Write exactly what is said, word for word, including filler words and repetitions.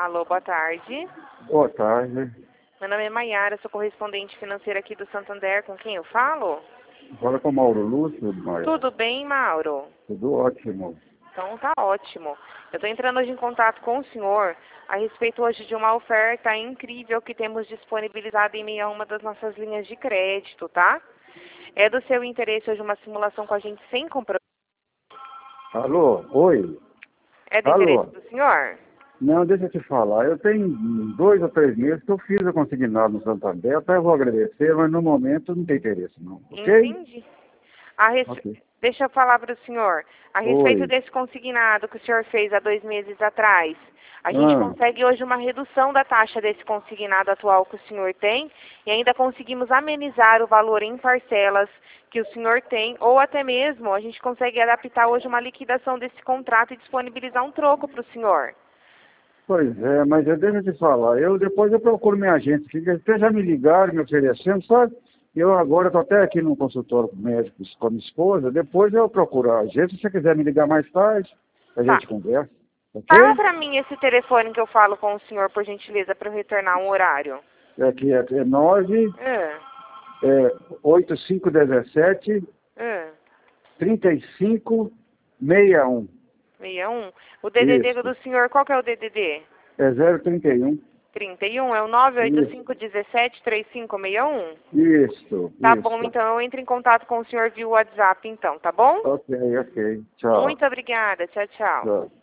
Alô, boa tarde. Boa tarde. Meu nome é Maiara, sou correspondente financeira aqui do Santander. Com quem eu falo? Fala com o Mauro Lúcio, Maia. Tudo bem, Mauro? Tudo ótimo. Então tá ótimo. Eu estou entrando hoje em contato com o senhor a respeito hoje de uma oferta incrível que temos disponibilizada em meio a uma das nossas linhas de crédito, tá? É do seu interesse hoje uma simulação com a gente sem compromisso? Alô? Oi? É do Alô? interesse do senhor? Não, deixa eu te falar. Eu tenho dois ou três meses que eu fiz a consignado no Santander, até eu vou agradecer, mas no momento não tem interesse não, ok? Entendi. A res... Ok. Deixa eu falar para o senhor. A respeito Oi. desse consignado que o senhor fez há dois meses atrás, a gente Ah, consegue hoje uma redução da taxa desse consignado atual que o senhor tem e ainda conseguimos amenizar o valor em parcelas que o senhor tem, ou até mesmo a gente consegue adaptar hoje uma liquidação desse contrato e disponibilizar um troco para o senhor. pois é, mas eu deixa eu te falar. Eu, depois eu procuro minha agente, que até já me ligaram, me oferecendo, sabe? Eu agora estou até aqui no consultório médico com a minha esposa, depois eu procuro a agente, se você quiser me ligar mais tarde, a Tá. gente conversa, Fala ok? para mim esse telefone que eu falo com o senhor, por gentileza, para eu retornar um horário. Aqui é, é nove, É, é, oito cinco um sete, é. trinta e cinco, sessenta e um. sessenta e um. O D D D Isso. do senhor, qual que é o D D D? É zero trinta e um. trinta e um, é o nove oito Isso. cinco um sete três cinco seis um? Isso. Tá bom, Isso. então eu entro em contato com o senhor via WhatsApp, então, tá bom? Ok, ok. Tchau. Muito obrigada, tchau, tchau. Tchau.